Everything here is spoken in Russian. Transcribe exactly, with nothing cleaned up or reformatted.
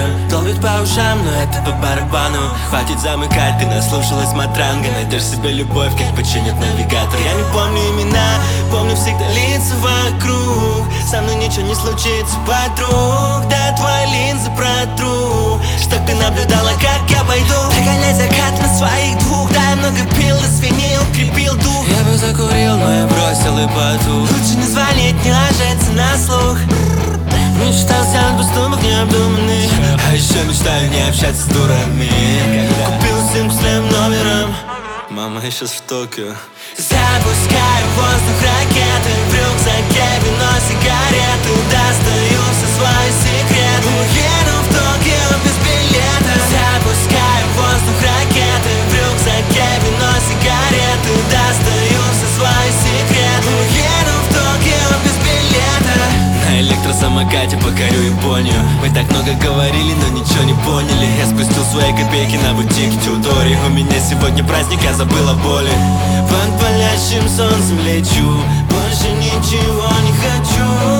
Долбит по ушам, но это по барабану. Хватит замыкать, ты наслушалась матранга. Найдешь себе любовь, как починит навигатор. Я не помню имена, помню всегда лица вокруг. Со мной ничего не случится, подруг. Да твои линзы протру, чтоб ты наблюдала, как я пойду. Догонять закат на своих двух. Да, я много пил и свинил, крепил дух. Я бы закурил, но я бросил и потух. Лучше не звонить, не ложиться на слух. Мечтал сядь поступок необдуманных. А еще мечтаю не общаться с дурами. Купил симку с левым номером. Мама, я сейчас в Токио. Запускаю в воздух ракеты. В рюкзаке вино, сигареты. Достаю все свои секреты. Уеду в Токио без билета. Запускаю в воздух ракеты. В рюкзаке вино, сигареты. Достаю все свои секреты. Уеду в Токио без билета. На электросамокате покорю Японию. Мы так много говорили, но ничего не поняли. Я спустил свои копейки на бутик Тюдори. У меня сегодня праздник, я забыл о боли. Под палящим солнцем лечу, больше ничего не хочу.